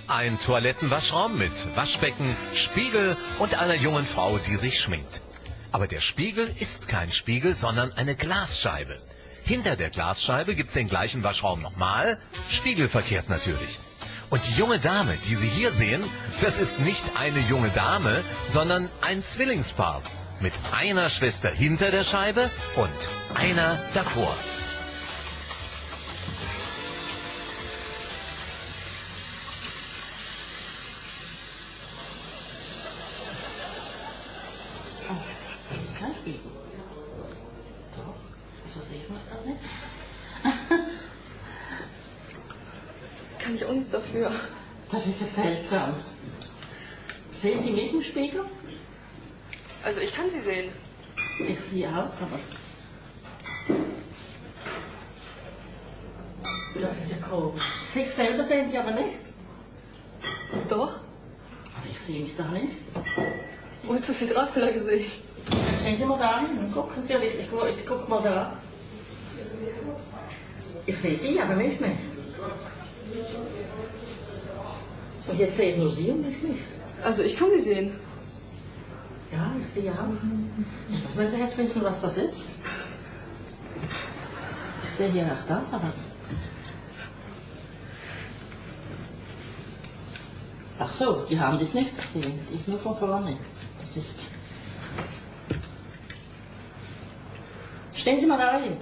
Ein Toilettenwaschraum mit Waschbecken, Spiegel und einer jungen Frau, die sich schminkt. Aber der Spiegel ist kein Spiegel, sondern eine Glasscheibe. Hinter der Glasscheibe gibt's den gleichen Waschraum nochmal, spiegelverkehrt natürlich. Und die junge Dame, die Sie hier sehen, das ist nicht eine junge Dame, sondern ein Zwillingspaar. Mit einer Schwester hinter der Scheibe und einer davor. Kein Spiegel. Doch, das sehe ich noch gar nicht. Kann ich auch nichts dafür. Das ist ja seltsam. Sehen Sie mich im Spiegel? Also ich kann sie sehen. Ich sehe auch, aber... Das ist ja komisch. Sich selber sehen Sie aber nicht. Doch. Aber ich sehe mich da nicht. Und zu viel Dracula gesehen. Sehen Sie mal da hin. Gucken Sie, ich guck mal da. Ich sehe Sie, aber nicht mehr. Und jetzt sehen nur Sie und ich nicht. Also ich kann sie sehen. Ja, ich sehe auch. Ich möchte jetzt wissen, was das ist. Ich sehe hier auch das, aber... Ach so, die haben das nicht gesehen. Die ist nur von vorne. Das ist... Stehen Sie mal da rein.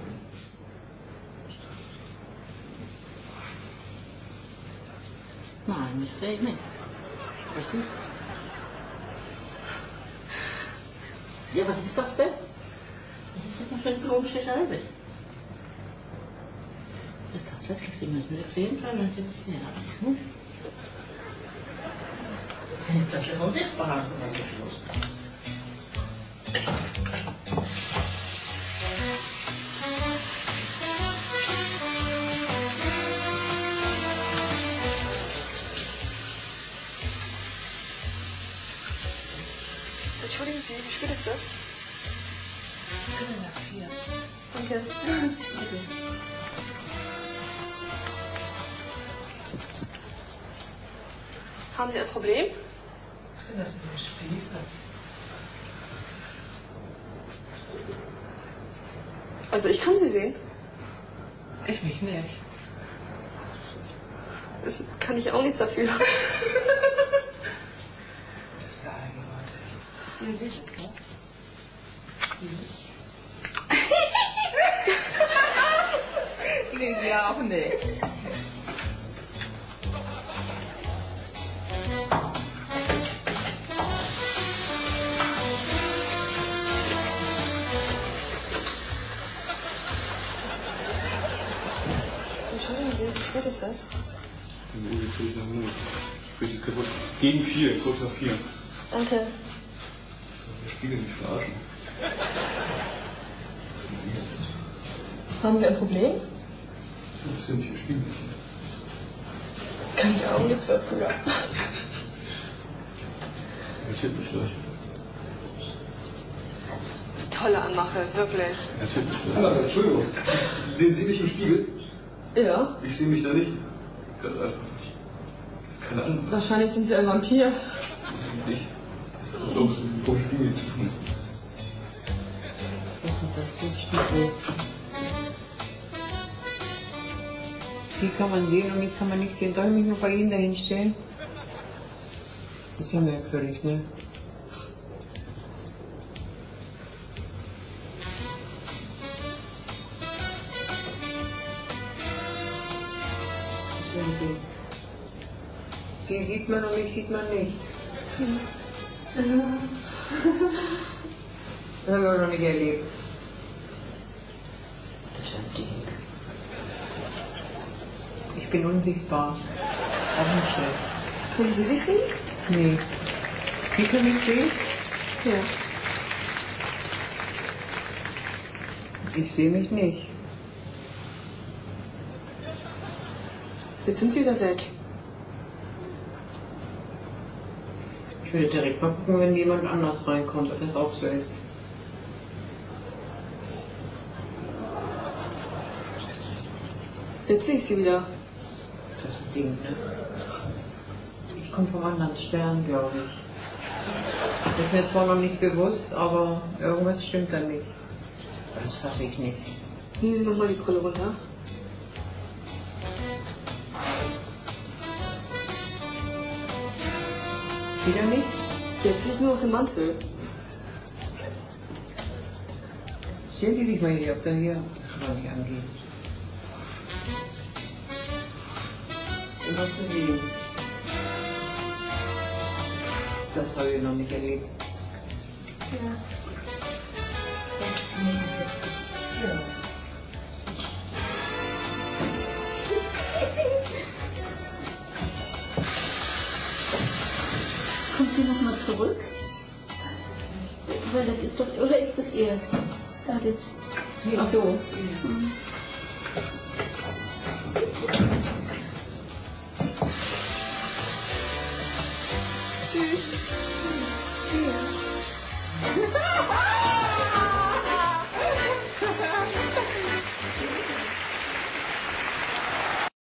Nein, ich sehe nicht. Was ist? Ja, was ist das denn? Was ist das denn für eine komische Scheibe? Ja, tatsächlich, Sie müssen das sehen können, wenn Sie das sehen. Aber ich nicht. Wenn ich plötzlich unsichtbar habe, was ist los? Entschuldigen Sie, wie spät ist das? Viertel nach 4. Danke. Haben Sie ein Problem? Was sind das für ein Spiel? Also ich kann sie sehen. Ich mich nicht. Das kann ich auch nichts dafür. Das ist ja eigenartig. Sie wissen, ne? Nee, Sie auch nicht. Entschuldigen Sie, wie spät ist das? Sprich ist kaputt. Gegen 4, kurz nach 4. Danke. Der Spiegel nicht verarschen. Haben Sie ein Problem? Das sind hier Spiegel. Kann ich auch nichts dafür. Erzählt mich gleich. Tolle Anmache, wirklich. Erzählt mich gleich. Also, Entschuldigung. Sehen Sie mich im Spiegel? Ja. Ich sehe mich da nicht. Ganz einfach. Das ist keine Ahnung. Wahrscheinlich sind Sie ein Vampir. Nicht. Das ist bloß vom Spiegel zu tun. Was ist das für ein Spiegel? Sie kann man sehen und mich kann man nicht sehen. Darf ich mich nur bei Ihnen dahin stellen? Das ist ja merkwürdig, ne? Das ist irgendwie... Sie sieht man und mich sieht man nicht. Das habe ich auch noch nicht erlebt. Das ist ein Ding. Ich bin unsichtbar. Auch nicht schlecht. Können Sie sich sehen? Nee. Sie können mich sehen? Ja. Ich sehe mich nicht. Jetzt sind Sie wieder weg. Ich würde direkt mal gucken, wenn jemand anders reinkommt, ob das auch so ist. Jetzt sehe ich Sie wieder. Das ist ein Ding, ne? Kommt vom anderen Stern, glaube ich. Das ist mir zwar noch nicht bewusst, aber irgendwas stimmt da nicht. Das fasse ich nicht. Nehmen Sie nochmal die Brille runter. Wieder nicht? Jetzt liegt nur auf dem Mantel. Stellen Sie sich mal hier, ob da hier schon nicht angeht. Immer zu sehen. Das habe ich noch nicht erlebt. Ja. Ja. Kommt sie nochmal zurück? Weil das ist doch, oder ist das erst? Da das. Ach so. Mhm.